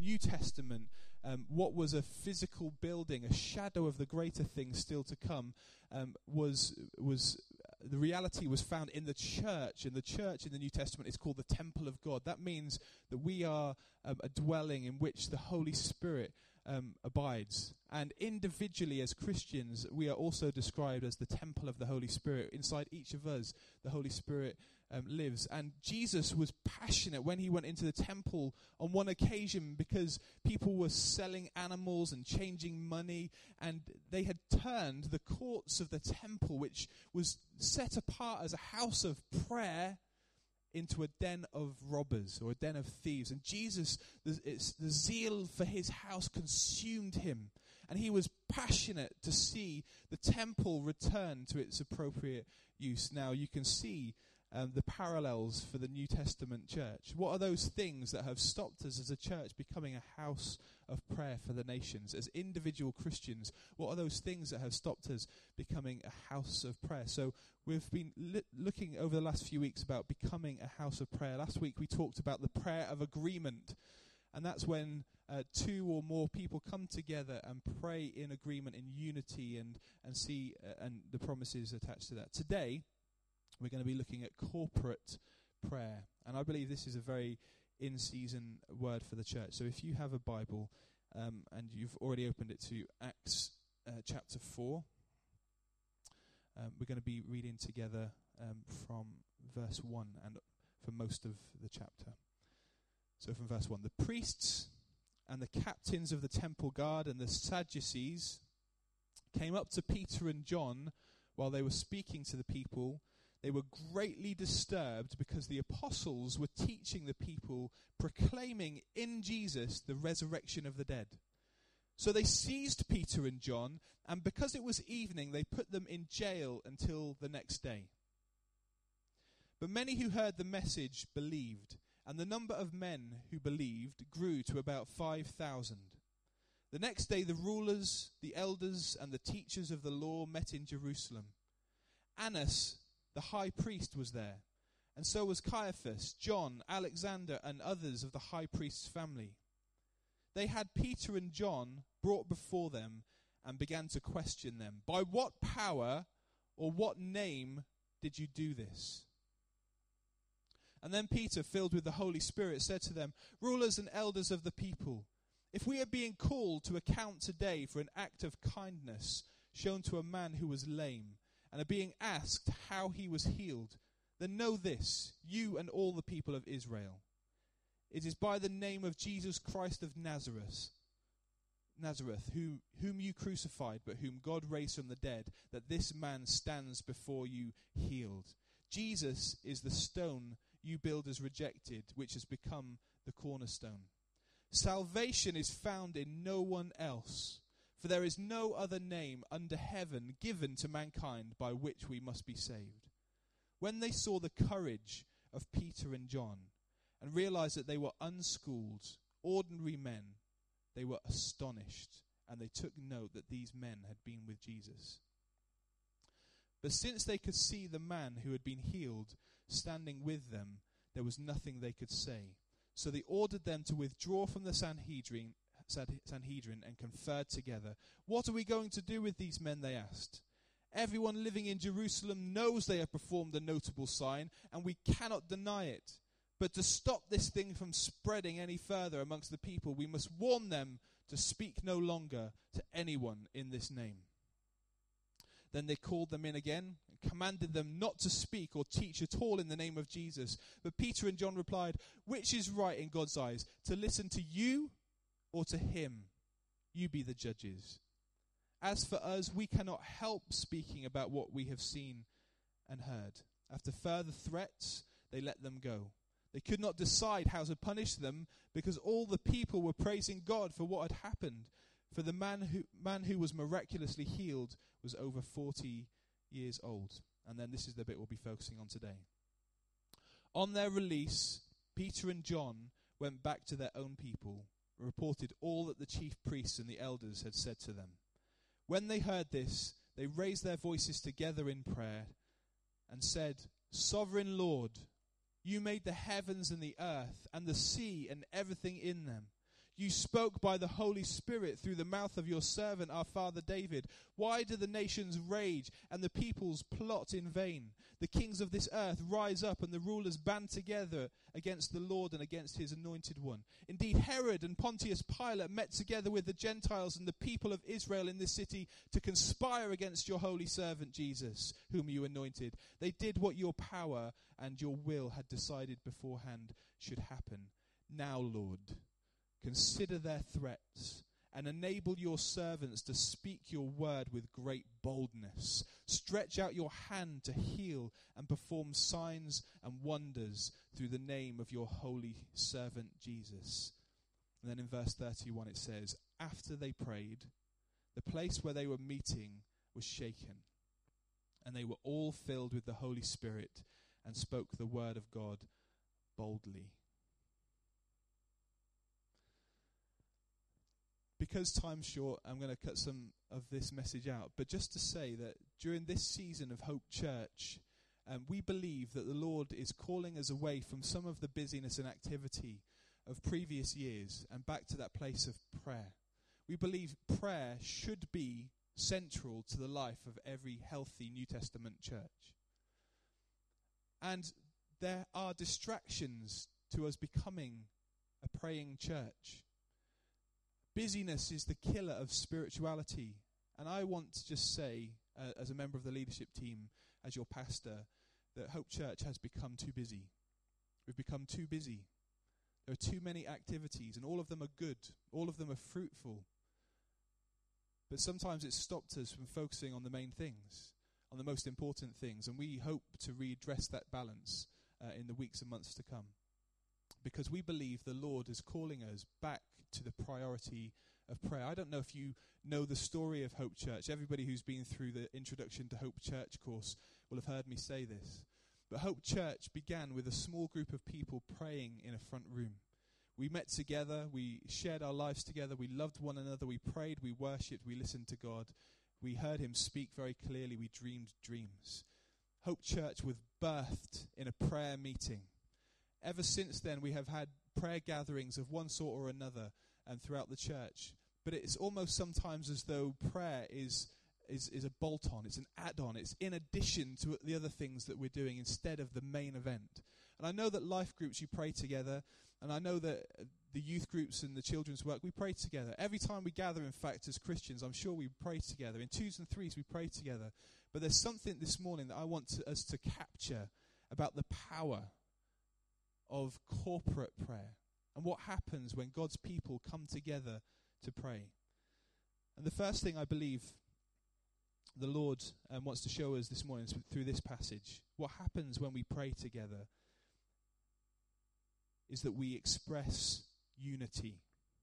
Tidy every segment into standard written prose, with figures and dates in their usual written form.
New Testament, what was a physical building, a shadow of the greater things still to come, was the reality was found in the church. And the church in the New Testament is called the temple of God. That means that we are a dwelling in which the Holy Spirit abides. And individually as Christians, we are also described as the temple of the Holy Spirit. Inside each of us, the Holy Spirit lives. And Jesus was passionate when he went into the temple on one occasion because people were selling animals and changing money, and they had turned the courts of the temple, which was set apart as a house of prayer, into a den of robbers or a den of thieves. And Jesus, the zeal for his house consumed him. And he was passionate to see the temple return to its appropriate use. Now you can see the parallels for the New Testament church. What are those things that have stopped us as a church becoming a house of prayer for the nations? As individual Christians, what are those things that have stopped us becoming a house of prayer? So we've been looking over the last few weeks about becoming a house of prayer. Last week we talked about the prayer of agreement. And that's when two or more people come together and pray in agreement, in unity, and see and the promises attached to that. Today, we're going to be looking at corporate prayer. And I believe this is a very in-season word for the church. So if you have a Bible and you've already opened it to Acts chapter 4, we're going to be reading together from verse 1 and for most of the chapter. So from verse 1, the priests and the captains of the temple guard and the Sadducees came up to Peter and John while they were speaking to the people. They were greatly disturbed because the apostles were teaching the people, proclaiming in Jesus the resurrection of the dead. So they seized Peter and John, and because it was evening, they put them in jail until the next day. But many who heard the message believed, and the number of men who believed grew to about 5,000. The next day the rulers, the elders, and the teachers of the law met in Jerusalem. Annas, the high priest, was there, and so was Caiaphas, John, Alexander, and others of the high priest's family. They had Peter and John brought before them and began to question them. By what power or what name did you do this? And then Peter, filled with the Holy Spirit, said to them, rulers and elders of the people, if we are being called to account today for an act of kindness shown to a man who was lame, and are being asked how he was healed, then know this, you and all the people of Israel. It is by the name of Jesus Christ of Nazareth, whom you crucified, but whom God raised from the dead, that this man stands before you healed. Jesus is the stone you builders rejected, which has become the cornerstone. Salvation is found in no one else. For there is no other name under heaven given to mankind by which we must be saved. When they saw the courage of Peter and John and realized that they were unschooled, ordinary men, they were astonished, and they took note that these men had been with Jesus. But since they could see the man who had been healed standing with them, there was nothing they could say. So they ordered them to withdraw from the Sanhedrin and conferred together. What are we going to do with these men, they asked. Everyone living in Jerusalem knows they have performed a notable sign, and we cannot deny it. But to stop this thing from spreading any further amongst the people, we must warn them to speak no longer to anyone in this name. Then they called them in again and commanded them not to speak or teach at all in the name of Jesus. But Peter and John replied, which is right in God's eyes, to listen to you or to him? You be the judges. As for us, we cannot help speaking about what we have seen and heard. After further threats, they let them go. They could not decide how to punish them because all the people were praising God for what had happened. For the man who was miraculously healed was over 40 years old. And then this is the bit we'll be focusing on today. On their release, Peter and John went back to their own people, reported all that the chief priests and the elders had said to them. When they heard this, they raised their voices together in prayer and said, Sovereign Lord, you made the heavens and the earth and the sea and everything in them. You spoke by the Holy Spirit through the mouth of your servant, our father David. Why do the nations rage and the peoples plot in vain? The kings of this earth rise up and the rulers band together against the Lord and against his anointed one. Indeed, Herod and Pontius Pilate met together with the Gentiles and the people of Israel in this city to conspire against your holy servant Jesus, whom you anointed. They did what your power and your will had decided beforehand should happen. Now, Lord, consider their threats and enable your servants to speak your word with great boldness. Stretch out your hand to heal and perform signs and wonders through the name of your holy servant Jesus. And then in verse 31 it says, after they prayed, the place where they were meeting was shaken, and they were all filled with the Holy Spirit and spoke the word of God boldly. Because time's short, I'm going to cut some of this message out. But just to say that during this season of Hope Church, we believe that the Lord is calling us away from some of the busyness and activity of previous years and back to that place of prayer. We believe prayer should be central to the life of every healthy New Testament church. And there are distractions to us becoming a praying church. Busyness is the killer of spirituality. And I want to just say, as a member of the leadership team, as your pastor, that Hope Church has become too busy. We've become too busy. There are too many activities, and all of them are good. All of them are fruitful. But sometimes it's stopped us from focusing on the main things, on the most important things. And we hope to redress that balance in the weeks and months to come. Because we believe the Lord is calling us back to the priority of prayer. I don't know if you know the story of Hope Church. Everybody who's been through the Introduction to Hope Church course will have heard me say this. But Hope Church began with a small group of people praying in a front room. We met together, we shared our lives together, we loved one another, we prayed, we worshipped, we listened to God. We heard him speak very clearly, we dreamed dreams. Hope Church was birthed in a prayer meeting. Ever since then, we have had prayer gatherings of one sort or another throughout the church. But it's almost sometimes as though prayer is a bolt-on, it's an add-on, it's in addition to the other things that we're doing instead of the main event. And I know that life groups, you pray together, and I know that the youth groups and the children's work, we pray together. Every time we gather, in fact, as Christians, I'm sure we pray together. In twos and threes, we pray together. But there's something this morning that I want us to capture about the power of corporate prayer and what happens when God's people come together to pray. And the first thing I believe the Lord wants to show us this morning through this passage, what happens when we pray together is that we express unity.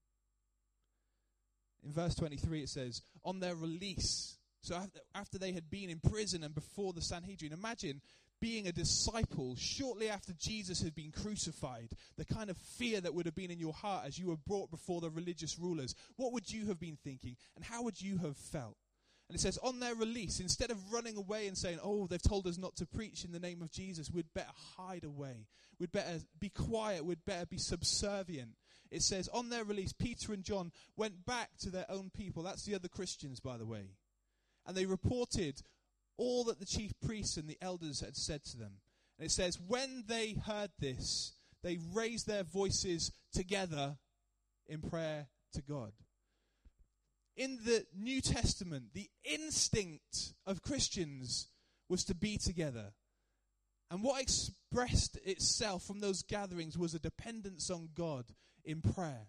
In verse 23 it says, on their release, so after they had been in prison and before the Sanhedrin, imagine being a disciple shortly after Jesus had been crucified, the kind of fear that would have been in your heart as you were brought before the religious rulers. What would you have been thinking, and how would you have felt? And it says, on their release, instead of running away and saying, oh, they've told us not to preach in the name of Jesus, we'd better hide away. We'd better be quiet. We'd better be subservient. It says, on their release, Peter and John went back to their own people. That's the other Christians, by the way. And they reported all that the chief priests and the elders had said to them. And it says, when they heard this, they raised their voices together in prayer to God. In the New Testament, the instinct of Christians was to be together. And what expressed itself from those gatherings was a dependence on God in prayer.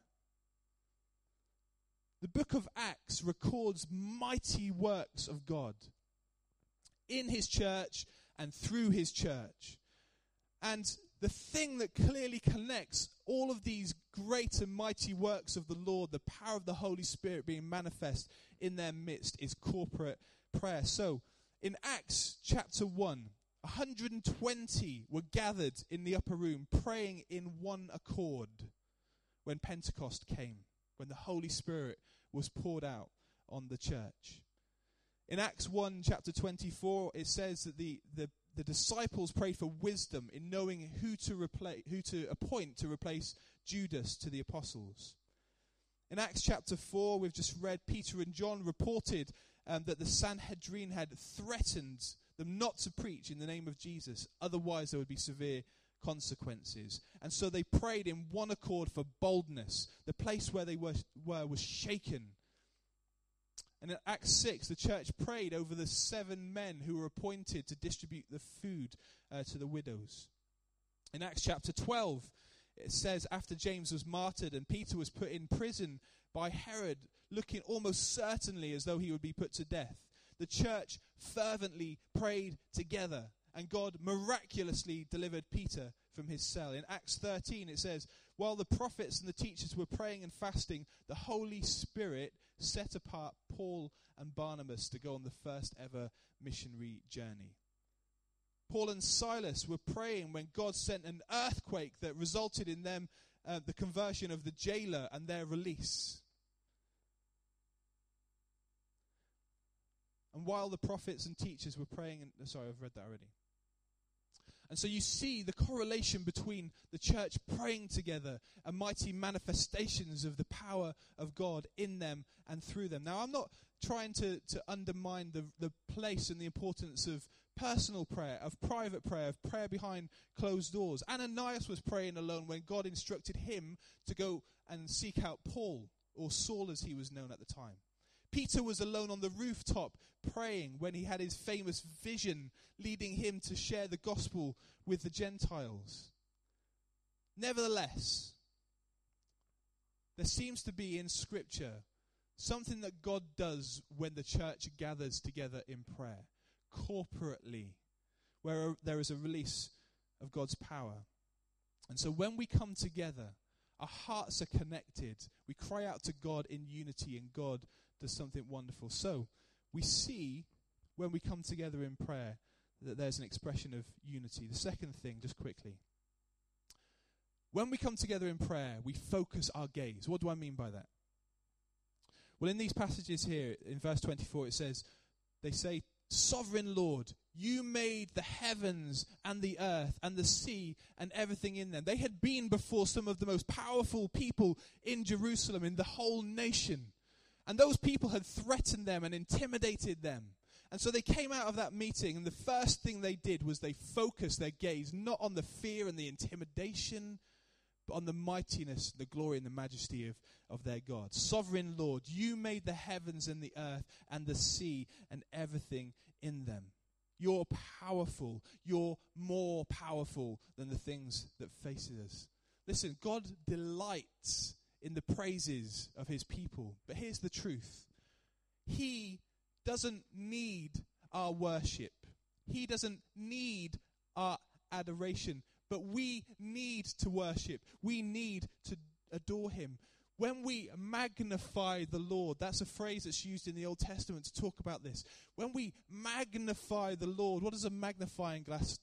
The book of Acts records mighty works of God in his church and through his church. And the thing that clearly connects all of these great and mighty works of the Lord, the power of the Holy Spirit being manifest in their midst, is corporate prayer. So, in Acts chapter 1, 120 were gathered in the upper room praying in one accord when Pentecost came, when the Holy Spirit was poured out on the church. In Acts 1 chapter 24, it says that the disciples prayed for wisdom in knowing who to appoint to replace Judas to the apostles. In Acts chapter 4, we've just read Peter and John reported that the Sanhedrin had threatened them not to preach in the name of Jesus. Otherwise, there would be severe consequences. And so they prayed in one accord for boldness. The place where they were was shaken. And in Acts 6, the church prayed over the 7 men who were appointed to distribute the food to the widows. In Acts chapter 12, it says, after James was martyred and Peter was put in prison by Herod, looking almost certainly as though he would be put to death, the church fervently prayed together, and God miraculously delivered Peter from his cell. In Acts 13, it says, while the prophets and the teachers were praying and fasting, the Holy Spirit set apart Paul and Barnabas to go on the first ever missionary journey. Paul and Silas were praying when God sent an earthquake that resulted in them the conversion of the jailer and their release. And while the prophets and teachers were praying, sorry, I've read that already. And so you see the correlation between the church praying together and mighty manifestations of the power of God in them and through them. Now, I'm not trying to undermine the place and the importance of personal prayer, of private prayer, of prayer behind closed doors. Ananias was praying alone when God instructed him to go and seek out Paul, or Saul as he was known at the time. Peter was alone on the rooftop praying when he had his famous vision leading him to share the gospel with the Gentiles. Nevertheless, there seems to be in Scripture something that God does when the church gathers together in prayer, corporately, where there is a release of God's power. And so when we come together, our hearts are connected. We cry out to God in unity, and God does something wonderful. So we see when we come together in prayer that there's an expression of unity. The second thing, just quickly, when we come together in prayer, we focus our gaze. What do I mean by that? Well, in these passages here, in verse 24, it says, they say, Sovereign Lord, you made the heavens and the earth and the sea and everything in them. They had been before some of the most powerful people in Jerusalem, in the whole nation. And those people had threatened them and intimidated them. And so they came out of that meeting, and the first thing they did was they focused their gaze not on the fear and the intimidation, but on the mightiness, the glory and the majesty of their God. Sovereign Lord, you made the heavens and the earth and the sea and everything in them. You're powerful. You're more powerful than the things that faces us. Listen, God delights in the praises of his people. But here's the truth. He doesn't need our worship. He doesn't need our adoration. But we need to worship. We need to adore him. When we magnify the Lord, that's a phrase that's used in the Old Testament to talk about this. When we magnify the Lord, what does a magnifying glass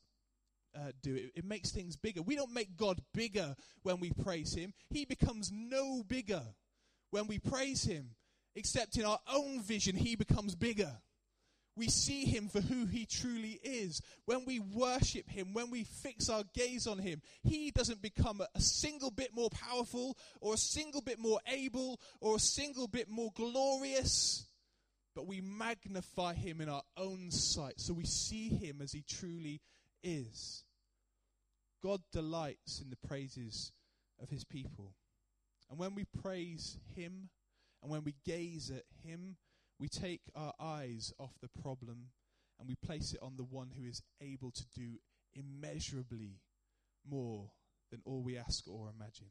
do? It makes things bigger. We don't make God bigger when we praise him. He becomes no bigger when we praise him, except in our own vision, he becomes bigger. We see him for who he truly is. When we worship him, when we fix our gaze on him, he doesn't become a single bit more powerful or a single bit more able or a single bit more glorious, but we magnify him in our own sight, so we see him as he truly is. God delights in the praises of his people. And when we praise him and when we gaze at him, we take our eyes off the problem and we place it on the one who is able to do immeasurably more than all we ask or imagine.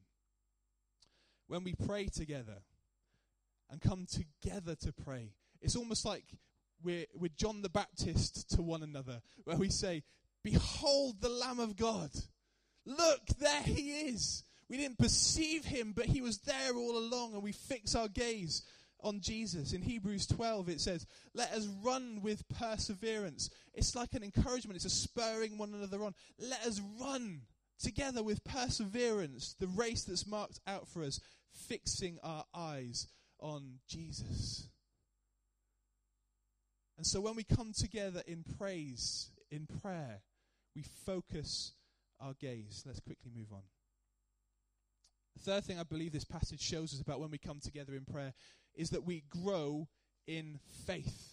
When we pray together and come together to pray, it's almost like we're John the Baptist to one another, where we say, behold the Lamb of God. Look, there he is. We didn't perceive him, but he was there all along, and we fix our gaze on Jesus. In Hebrews 12 it says, let us run with perseverance. It's like an encouragement. It's a spurring one another on. Let us run together with perseverance the race that's marked out for us, fixing our eyes on Jesus. And so when we come together in praise, in prayer, we focus our gaze. Let's quickly move on. The third thing I believe this passage shows us about when we come together in prayer is that we grow in faith.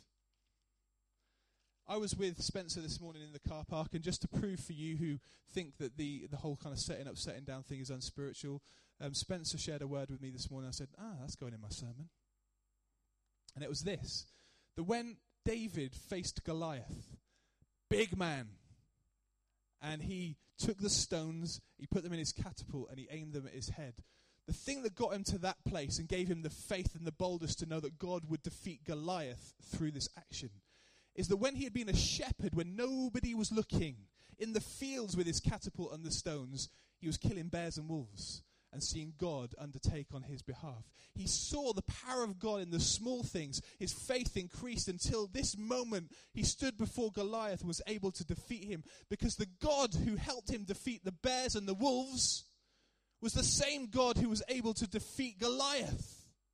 I was with Spencer this morning in the car park, and just to prove for you who think that the whole kind of setting up, setting down thing is unspiritual, Spencer shared a word with me this morning. I said, that's going in my sermon. And it was this, that when David faced Goliath, big man, and he took the stones, he put them in his catapult, and he aimed them at his head. The thing that got him to that place and gave him the faith and the boldness to know that God would defeat Goliath through this action is that when he had been a shepherd, when nobody was looking, in the fields with his catapult and the stones, he was killing bears and wolves and seeing God undertake on his behalf. He saw the power of God in the small things. His faith increased until this moment he stood before Goliath and was able to defeat him, because the God who helped him defeat the bears and the wolves was the same God who was able to defeat Goliath.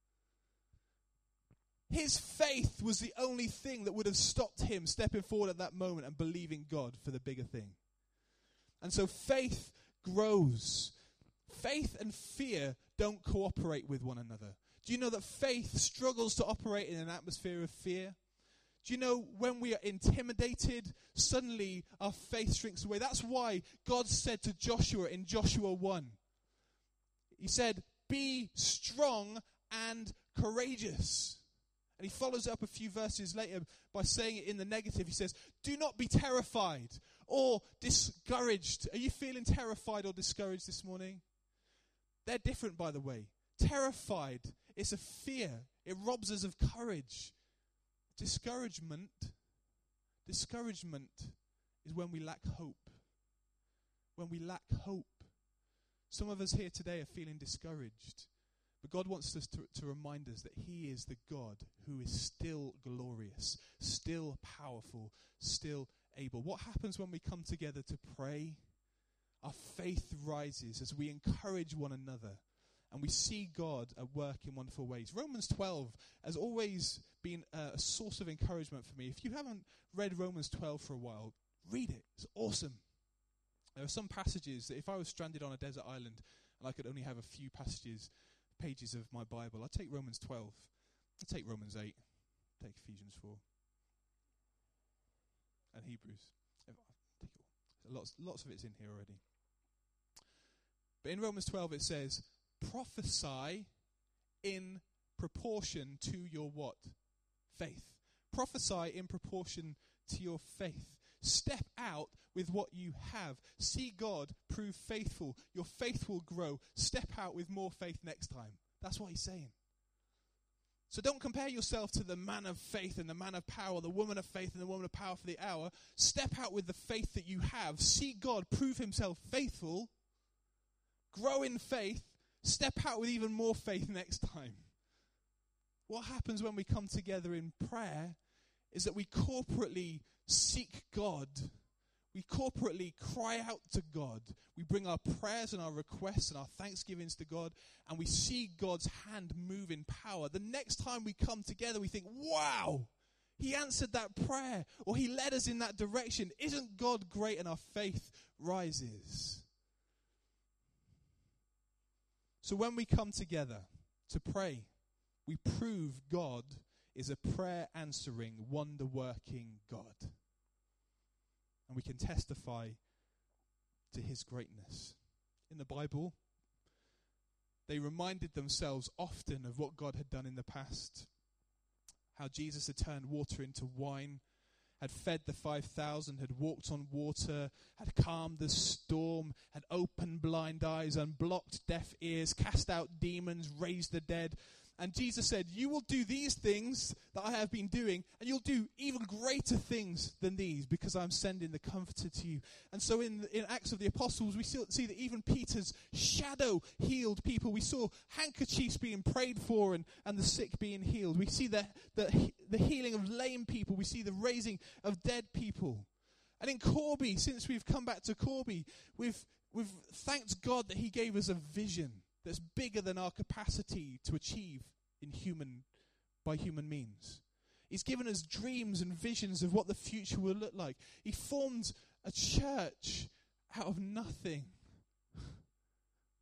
His faith was the only thing that would have stopped him stepping forward at that moment and believing God for the bigger thing. And so faith grows. Faith and fear don't cooperate with one another. Do you know that faith struggles to operate in an atmosphere of fear? Do you know when we are intimidated, suddenly our faith shrinks away? That's why God said to Joshua in Joshua 1, he said, be strong and courageous. And he follows up a few verses later by saying it in the negative. He says, do not be terrified or discouraged. Are you feeling terrified or discouraged this morning? They're different, by the way. Terrified is a fear. It robs us of courage. Discouragement is when we lack hope. When we lack hope. Some of us here today are feeling discouraged. But God wants us to remind us that he is the God who is still glorious, still powerful, still able. What happens when we come together to pray? Our faith rises as we encourage one another and we see God at work in wonderful ways. Romans 12 has always been a source of encouragement for me. If you haven't read Romans 12 for a while, read it. It's awesome. There are some passages that if I was stranded on a desert island and I could only have a few pages of my Bible, I'd take Romans 12. I'd take Romans 8. I'd take Ephesians 4. And Hebrews. Lots of it's in here already. But in Romans 12 it says, prophesy in proportion to your what? Faith. Prophesy in proportion to your faith. Step out with what you have. See God prove faithful. Your faith will grow. Step out with more faith next time. That's what he's saying. So don't compare yourself to the man of faith and the man of power, the woman of faith and the woman of power for the hour. Step out with the faith that you have. See God prove himself faithful. Grow in faith. Step out with even more faith next time. What happens when we come together in prayer is that we corporately seek God. We corporately cry out to God. We bring our prayers and our requests and our thanksgivings to God, and we see God's hand move in power. The next time we come together, we think, wow, he answered that prayer, or he led us in that direction. Isn't God great? And our faith rises. So when we come together to pray, we prove God is a prayer-answering, wonder-working God. And we can testify to his greatness. In the Bible, they reminded themselves often of what God had done in the past. How Jesus had turned water into wine, had fed the 5,000, had walked on water, had calmed the storm, had opened blind eyes, unblocked deaf ears, cast out demons, raised the dead. And Jesus said, you will do these things that I have been doing, and you'll do even greater things than these, because I'm sending the Comforter to you. And so in Acts of the Apostles, we see that even Peter's shadow healed people. We saw handkerchiefs being prayed for and the sick being healed. We see the healing of lame people. We see the raising of dead people. And in Corby, since we've come back to Corby, we've thanked God that he gave us a vision that's bigger than our capacity to achieve by human means. He's given us dreams and visions of what the future will look like. He formed a church out of nothing.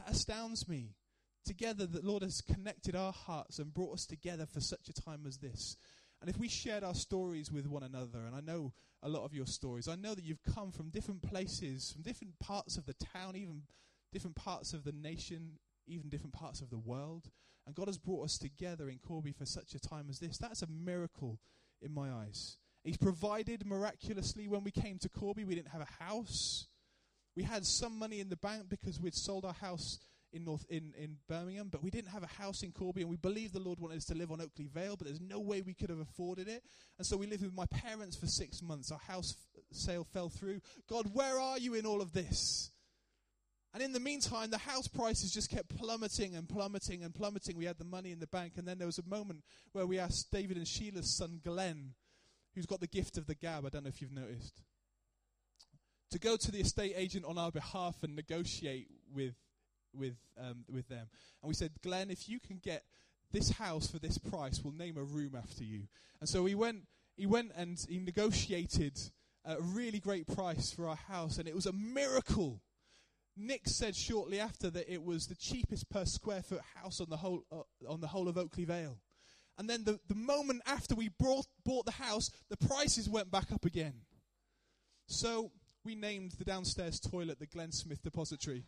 That astounds me. Together, the Lord has connected our hearts and brought us together for such a time as this. And if we shared our stories with one another, and I know a lot of your stories, I know that you've come from different places, from different parts of the town, even different parts of the nation, even different parts of the world. And God has brought us together in Corby for such a time as this. That's a miracle in my eyes. He's provided miraculously. When we came to Corby, we didn't have a house. We had some money in the bank because we'd sold our house in Birmingham, but we didn't have a house in Corby, and we believed the Lord wanted us to live on Oakley Vale, but there's no way we could have afforded it. And so we lived with my parents for 6 months. Our house sale fell through. God, where are you in all of this? And in the meantime, the house prices just kept plummeting and plummeting and plummeting. We had the money in the bank, and then there was a moment where we asked David and Sheila's son, Glenn, who's got the gift of the gab, I don't know if you've noticed, to go to the estate agent on our behalf and negotiate with them. And we said, Glenn, if you can get this house for this price, we'll name a room after you. And so he went and he negotiated a really great price for our house, and it was a miracle. Nick said shortly after that it was the cheapest per square foot house on the whole of Oakley Vale. And then the moment after we bought the house, the prices went back up again. So we named the downstairs toilet the Glenn Smith Depository.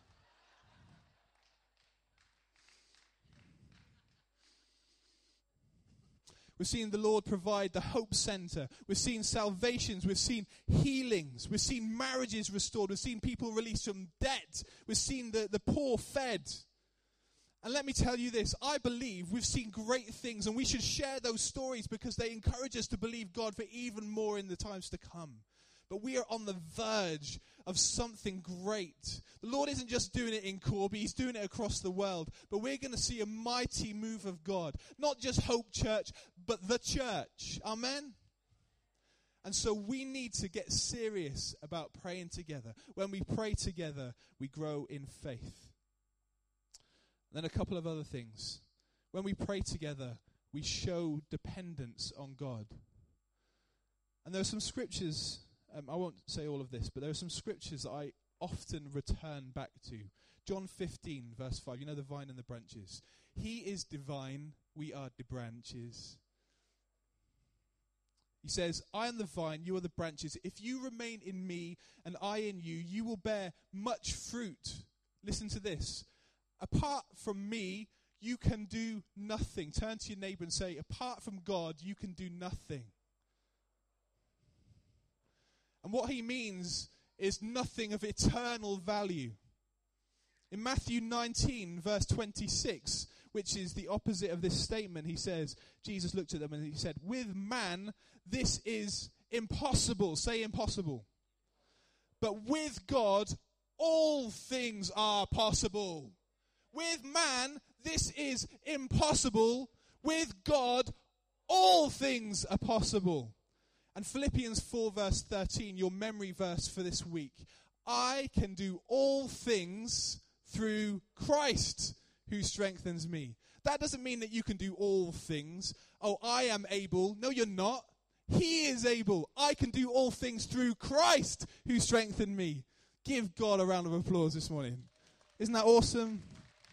We've seen the Lord provide the Hope Center. We've seen salvations. We've seen healings. We've seen marriages restored. We've seen people released from debt. We've seen the poor fed. And let me tell you this, I believe we've seen great things, and we should share those stories because they encourage us to believe God for even more in the times to come. But we are on the verge of something great. The Lord isn't just doing it in Corby, He's doing it across the world. But we're going to see a mighty move of God. Not just Hope Church, but the church. Amen? And so we need to get serious about praying together. When we pray together, we grow in faith. And then a couple of other things. When we pray together, we show dependence on God. And there are some scriptures, I won't say all of this, but there are some scriptures that I often return back to. John 15, verse 5, you know the vine and the branches. He is divine, we are the branches. He says, I am the vine, you are the branches. If you remain in me and I in you, you will bear much fruit. Listen to this. Apart from me, you can do nothing. Turn to your neighbor and say, apart from God, you can do nothing. And what he means is nothing of eternal value. In Matthew 19, verse 26, which is the opposite of this statement, he says, Jesus looked at them and he said, with man, this is impossible. Say impossible. But with God, all things are possible. With man, this is impossible. With God, all things are possible. And Philippians 4 verse 13, your memory verse for this week. I can do all things through Christ who strengthens me. That doesn't mean that you can do all things. Oh, I am able. No, you're not. He is able. I can do all things through Christ who strengthened me. Give God a round of applause this morning. Isn't that awesome?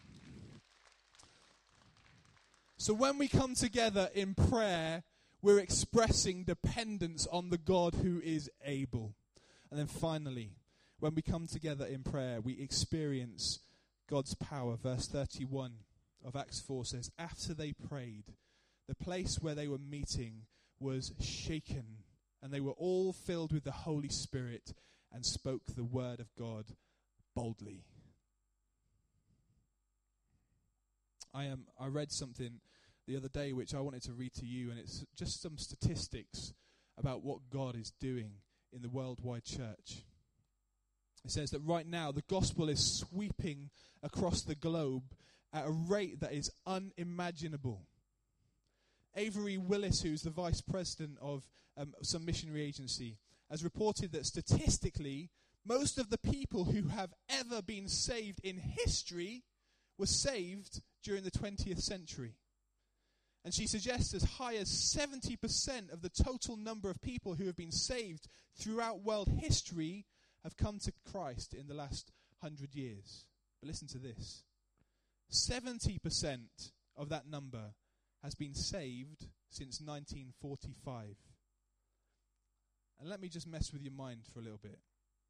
So when we come together in prayer, we're expressing dependence on the God who is able. And then finally, when we come together in prayer, we experience God's power. Verse 31 of Acts 4 says, after they prayed, the place where they were meeting was shaken, and they were all filled with the Holy Spirit and spoke the word of God boldly. I read something the other day which I wanted to read to you, and it's just some statistics about what God is doing in the worldwide church. It says that right now the gospel is sweeping across the globe at a rate that is unimaginable. Avery Willis, who's the vice president of some missionary agency, has reported that statistically, most of the people who have ever been saved in history were saved during the 20th century. And she suggests as high as 70% of the total number of people who have been saved throughout world history have come to Christ in the last 100 years. But listen to this. 70% of that number has been saved since 1945. And let me just mess with your mind for a little bit.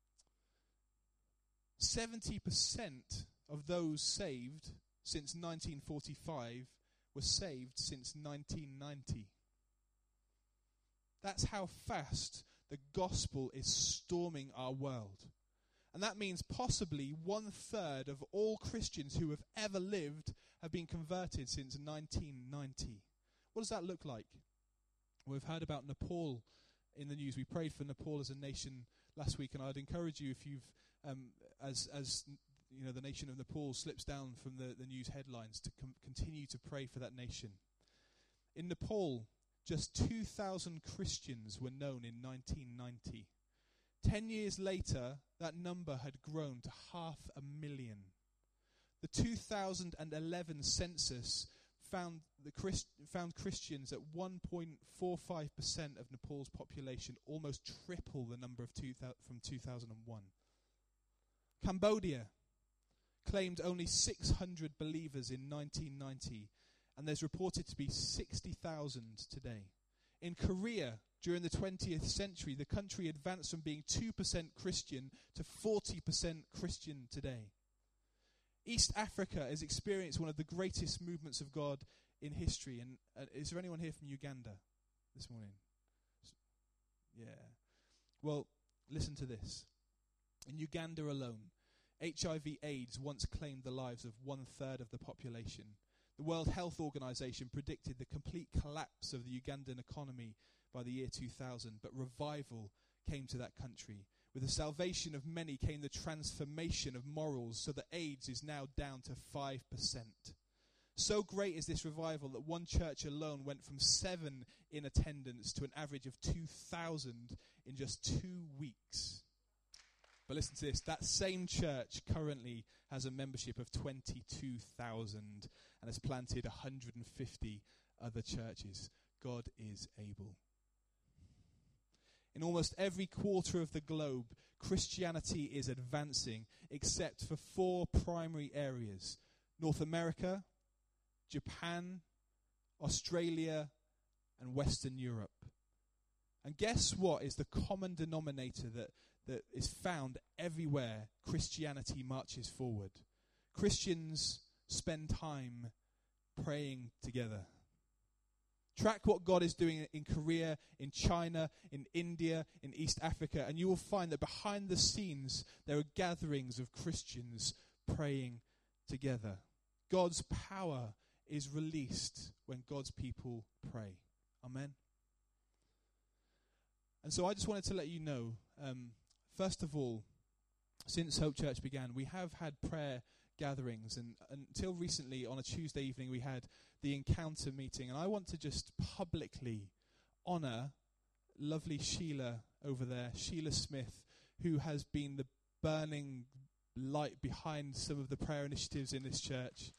70% of those saved since 1945 were saved since 1990. That's how fast the gospel is storming our world. And that means possibly 1/3 of all Christians who have ever lived have been converted since 1990. What does that look like? We've heard about Nepal in the news. We prayed for Nepal as a nation last week, and I'd encourage you, if you've, as you know, the nation of Nepal slips down from the news headlines, to continue to pray for that nation. In Nepal, just 2,000 Christians were known in 1990. 10 years later, that number had grown to 500,000. The 2011 census found Christians at 1.45% of Nepal's population, almost triple the number of from 2001. Cambodia claimed only 600 believers in 1990, and there's reported to be 60,000 today. In Korea, during the 20th century, the country advanced from being 2% Christian to 40% Christian today. East Africa has experienced one of the greatest movements of God in history. And is there anyone here from Uganda this morning? Yeah. Well, listen to this. In Uganda alone, HIV/AIDS once claimed the lives of 1/3 of the population. The World Health Organization predicted the complete collapse of the Ugandan economy by the year 2000, but revival came to that country. With the salvation of many came the transformation of morals, so that AIDS is now down to 5%. So great is this revival that one church alone went from 7 in attendance to an average of 2,000 in just 2 weeks. But listen to this, that same church currently has a membership of 22,000 and has planted 150 other churches. God is able. In almost every quarter of the globe, Christianity is advancing, except for 4 primary areas: North America, Japan, Australia, and Western Europe. And guess what is the common denominator that is found everywhere Christianity marches forward? Christians spend time praying together. Track what God is doing in Korea, in China, in India, in East Africa, and you will find that behind the scenes there are gatherings of Christians praying together. God's power is released when God's people pray. Amen. And so I just wanted to let you know, first of all, since Hope Church began, we have had prayer gatherings, and until recently on a Tuesday evening we had the Encounter meeting, and I want to just publicly honour lovely Sheila over there, Sheila Smith, who has been the burning light behind some of the prayer initiatives in this church.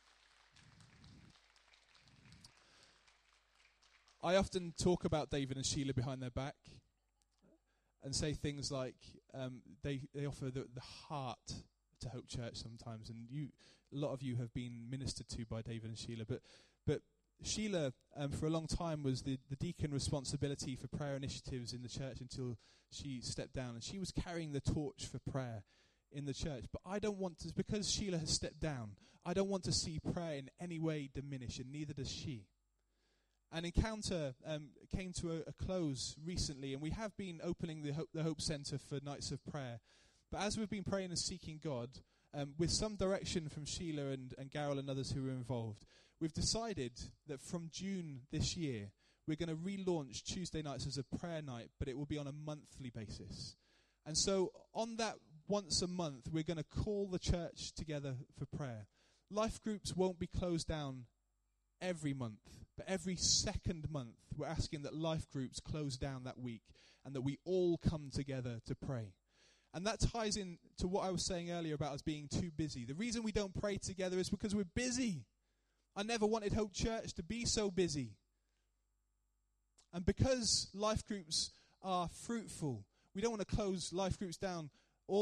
I often talk about David and Sheila behind their back and say things like they offer the heart to Hope Church sometimes, and a lot of you have been ministered to by David and Sheila. But Sheila, for a long time, was the deacon responsibility for prayer initiatives in the church until she stepped down, and she was carrying the torch for prayer in the church. But I don't want to, because Sheila has stepped down, I don't want to see prayer in any way diminish, and neither does she. An Encounter came to a close recently, and we have been opening the Hope Centre for nights of prayer. But as we've been praying and seeking God, with some direction from Sheila and Garrel and others who were involved, we've decided that from June this year, we're going to relaunch Tuesday nights as a prayer night, but it will be on a monthly basis. And so on that once a month, we're going to call the church together for prayer. Life groups won't be closed down every month, but every second month, we're asking that life groups close down that week and that we all come together to pray. And that ties in to what I was saying earlier about us being too busy. The reason we don't pray together is because we're busy. I never wanted Hope Church to be so busy. And because life groups are fruitful, we don't want to close life groups down all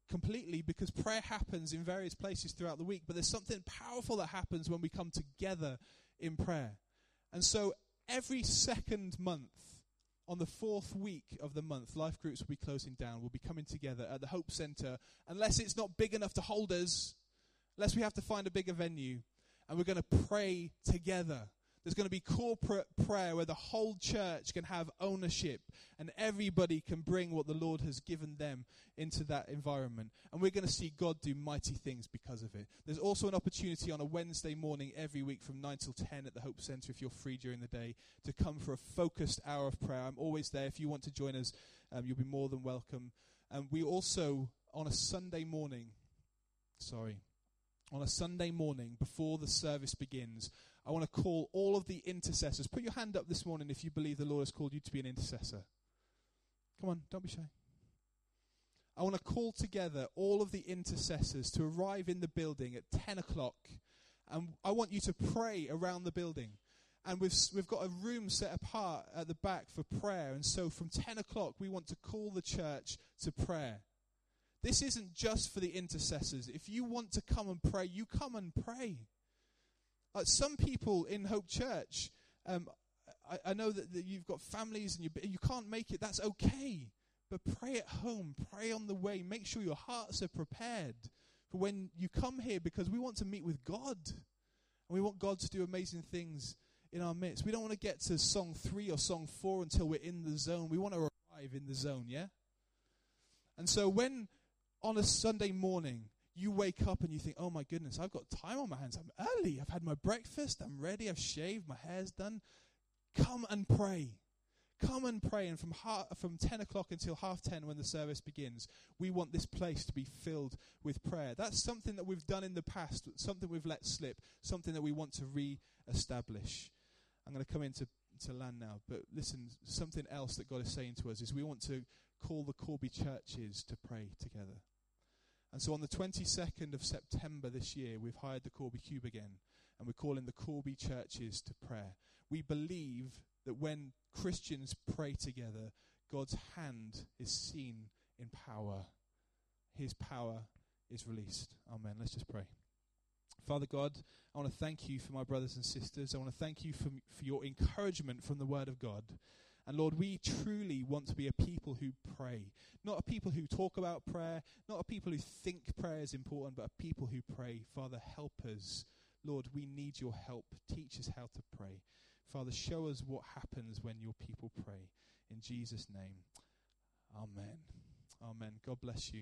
completely because prayer happens in various places throughout the week, but there's something powerful that happens when we come together in prayer. And so every second month, on the 4th week of the month, life groups will be closing down. We'll be coming together at the Hope Centre, unless it's not big enough to hold us, unless we have to find a bigger venue, and we're going to pray together. There's going to be corporate prayer where the whole church can have ownership and everybody can bring what the Lord has given them into that environment. And we're going to see God do mighty things because of it. There's also an opportunity on a Wednesday morning every week from 9 till 10 at the Hope Centre, if you're free during the day, to come for a focused hour of prayer. I'm always there. If you want to join us, you'll be more than welcome. And we also, on a Sunday morning before the service begins, I want to call all of the intercessors. Put your hand up this morning if you believe the Lord has called you to be an intercessor. Come on, don't be shy. I want to call together all of the intercessors to arrive in the building at 10 o'clock. And I want you to pray around the building. And we've got a room set apart at the back for prayer. And so from 10 o'clock, we want to call the church to prayer. This isn't just for the intercessors. If you want to come and pray, you come and pray. Some people in Hope Church, I know that you've got families and you can't make it. That's okay. But pray at home. Pray on the way. Make sure your hearts are prepared for when you come here, because we want to meet with God. And we want God to do amazing things in our midst. We don't want to get to song 3 or song 4 until we're in the zone. We want to arrive in the zone, yeah? And so when on a Sunday morning you wake up and you think, oh my goodness, I've got time on my hands. I'm early. I've had my breakfast. I'm ready. I've shaved. My hair's done. Come and pray. Come and pray. And from 10 o'clock until 10:30 when the service begins, we want this place to be filled with prayer. That's something that we've done in the past, something we've let slip, something that we want to re-establish. I'm going to come into land now. But listen, something else that God is saying to us is we want to call the Corby churches to pray together. And so on the 22nd of September this year, we've hired the Corby Cube again, and we're calling the Corby churches to prayer. We believe that when Christians pray together, God's hand is seen in power. His power is released. Amen. Let's just pray. Father God, I want to thank you for my brothers and sisters. I want to thank you for your encouragement from the Word of God. And Lord, we truly want to be a people who pray. Not a people who talk about prayer, not a people who think prayer is important, but a people who pray. Father, help us. Lord, we need your help. Teach us how to pray. Father, show us what happens when your people pray. In Jesus' name, amen. Amen. God bless you.